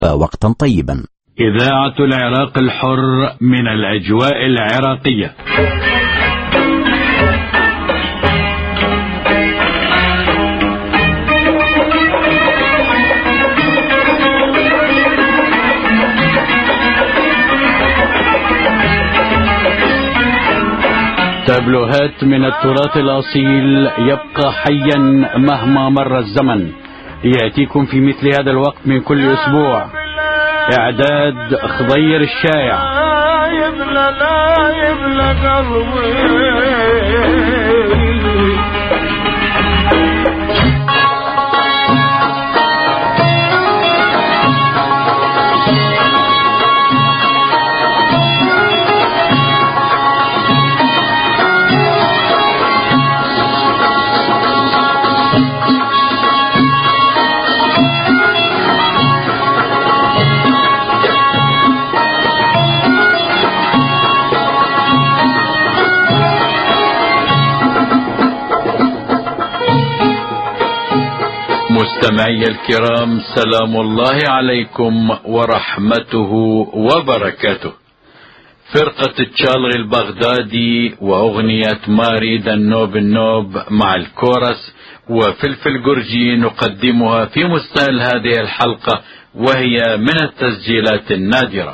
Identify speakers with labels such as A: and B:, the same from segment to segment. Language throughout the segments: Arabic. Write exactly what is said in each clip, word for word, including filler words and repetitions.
A: وقتا طيبا.
B: إذاعة العراق الحر من الأجواء العراقية. تابلوهات من التراث الأصيل يبقى حيا مهما مر الزمن، يأتيكم في مثل هذا الوقت من كل أسبوع. إعداد خضير الشايع. مستمعي الكرام، سلام الله عليكم ورحمته وبركاته. فرقة التشالغي البغدادي وأغنية ماري دنوب النوب مع الكورس وفلفل جرجي نقدمها في مستهل هذه الحلقة، وهي من التسجيلات النادرة.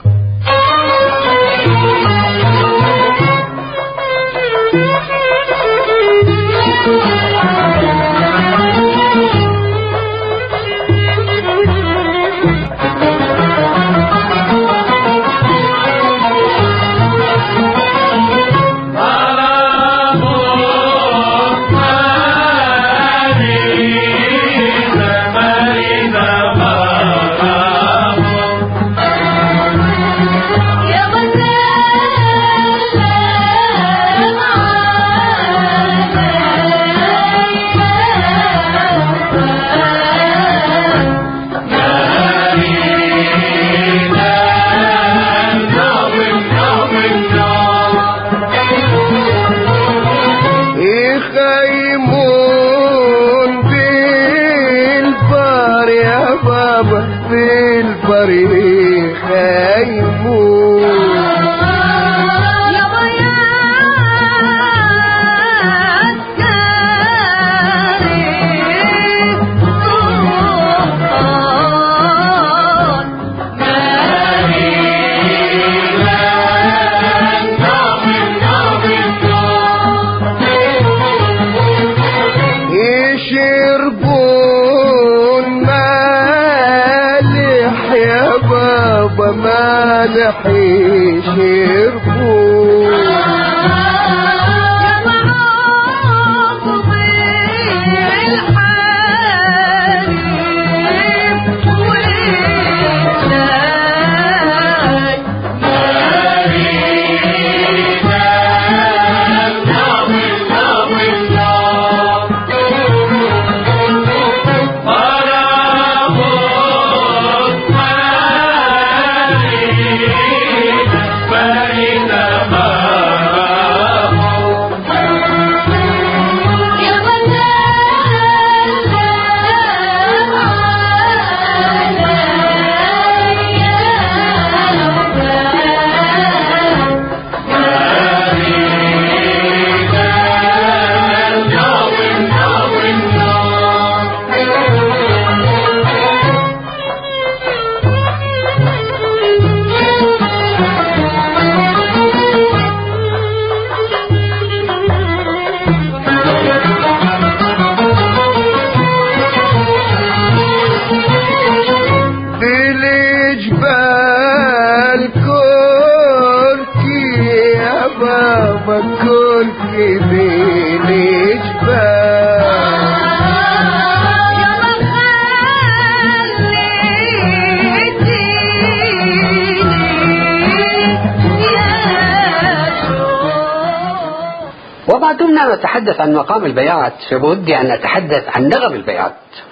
C: وما دمنا نتحدث عن مقام البيات فبودي أن نتحدث عن نغم البيات.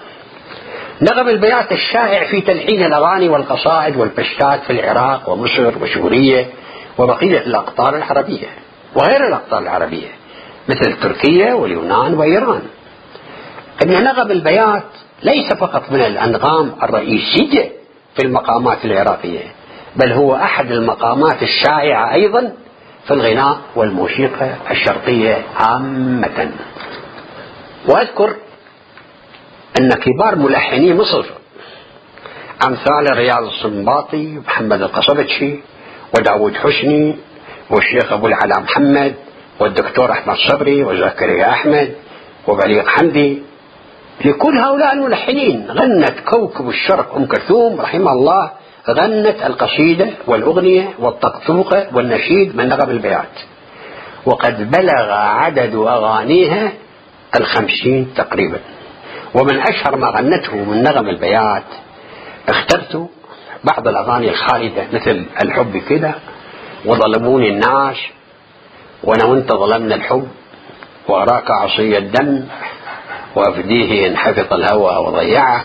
C: نغم البيات الشائع في تلحين الأغاني والقصائد والبشتات في العراق ومصر وسوريا وبقية الأقطار العربية وغير الأقطار العربية مثل تركيا واليونان وإيران. إن نغم البيات ليس فقط من الأنغام الرئيسية في المقامات العراقية، بل هو أحد المقامات الشائعة أيضا في الغناء والموسيقى الشرقية عامة. وأذكر أن كبار ملحني مصر أمثال رياض السنباطي ومحمد القصبتشي وداود حسني والشيخ أبو العلا محمد والدكتور أحمد صبري وزكريا أحمد وبليغ حمدي، لكل هؤلاء الملحنين غنت كوكب الشرق أم كلثوم رحمه الله، غنت القصيدة والأغنية والطقطوقة والنشيد من نغم البيات، وقد بلغ عدد أغانيها الخمسين تقريبا. ومن أشهر ما غنته من نغم البيات اخترت بعض الأغاني الخالدة مثل الحب كده، وظلموني الناس، وانا وانت ظلمنا الحب، وأراك عصي الدم، وأفديه إن حفظ الهوى وضيعه.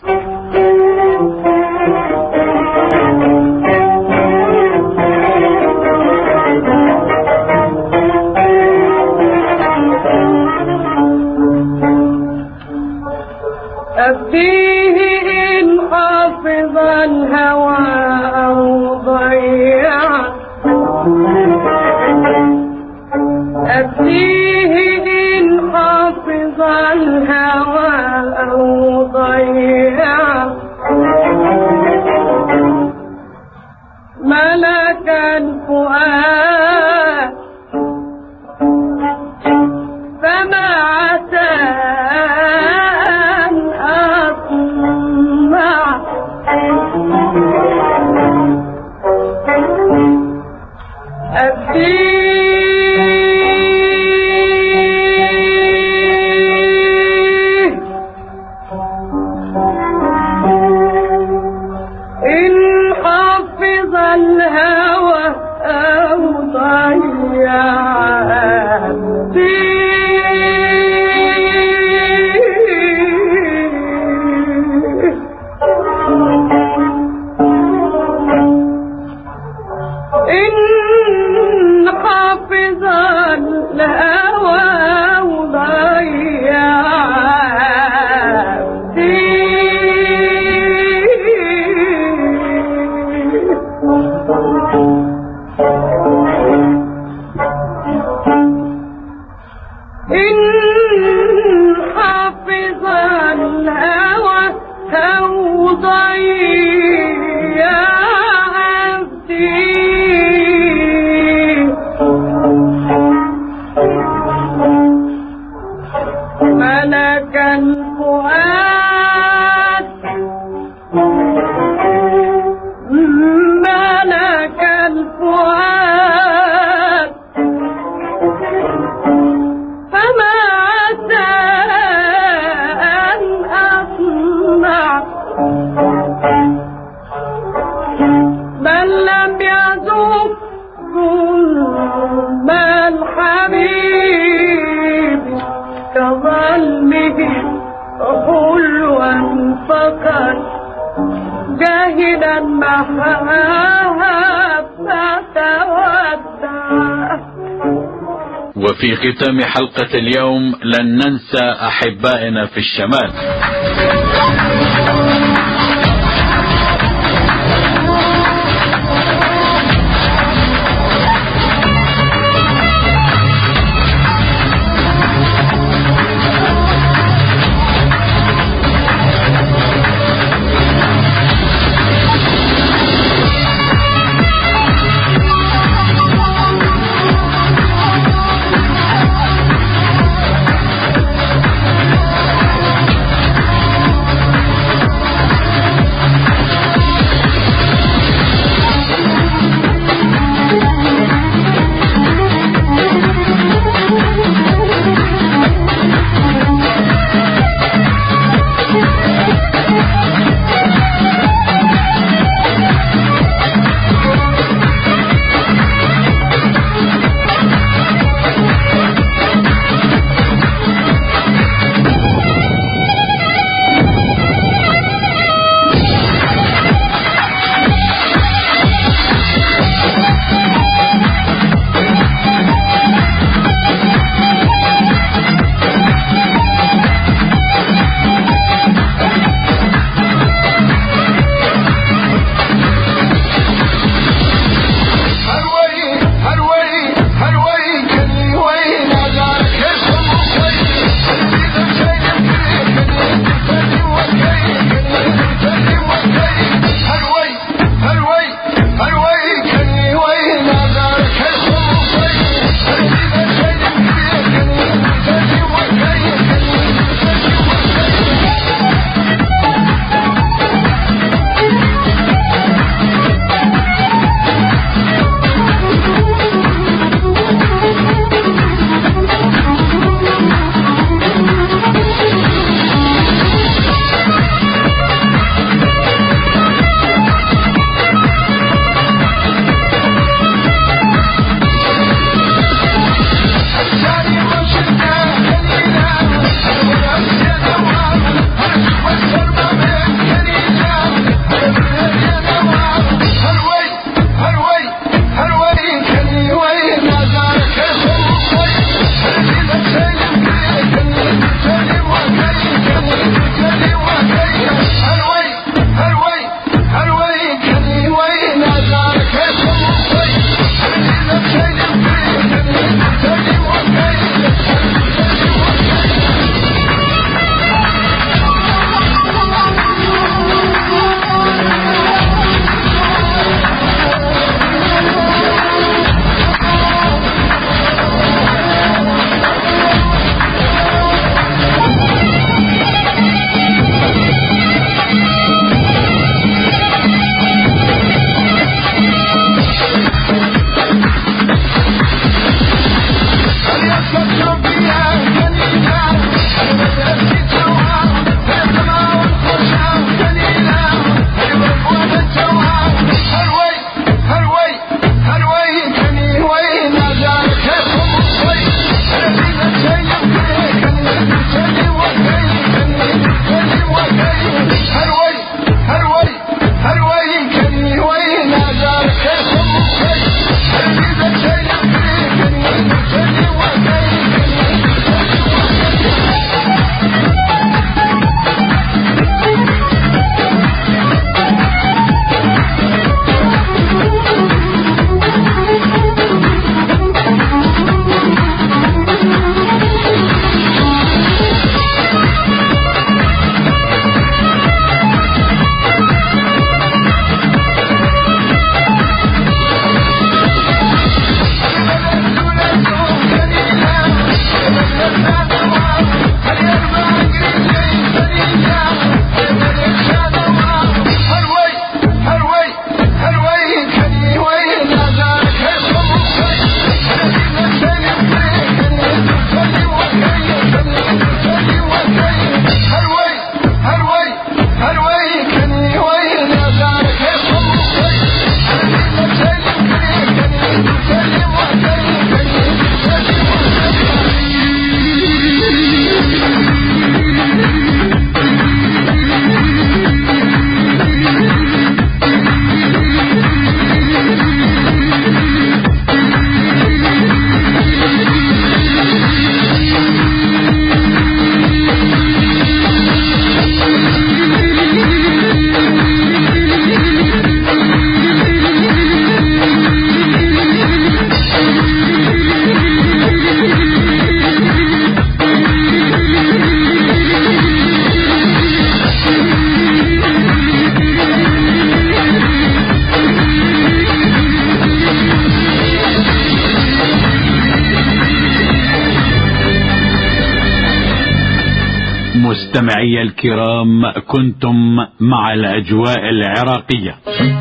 A: أفديه إن حفظ الهوى أو ضيعه، أفديه إن حفظ الهوى أو ضيعه، ملك الفؤاد فما عسى أن أطمع، أفديه
B: وفي ختام حلقة اليوم لن ننسى أحبائنا في الشمال. مستمعي الكرام، كنتم مع الأجواء العراقية.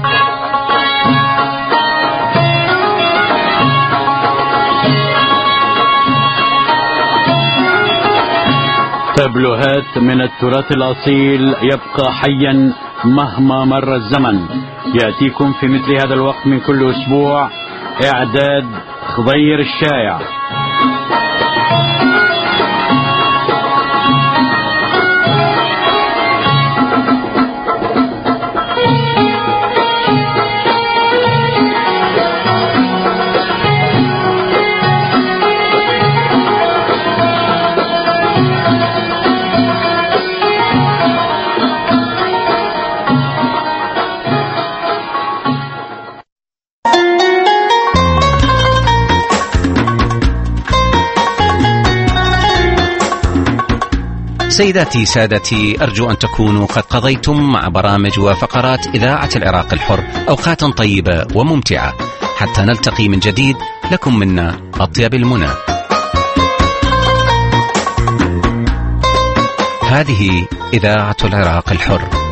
B: تابلوهات من التراث الأصيل يبقى حيا مهما مر الزمن، يأتيكم في مثل هذا الوقت من كل أسبوع. إعداد خضير الشايع.
D: سيداتي سادتي، أرجو أن تكونوا قد قضيتم مع برامج وفقرات إذاعة العراق الحر أوقاتا طيبة وممتعة، حتى نلتقي من جديد. لكم منا أطيب المنى. هذه إذاعة العراق الحر.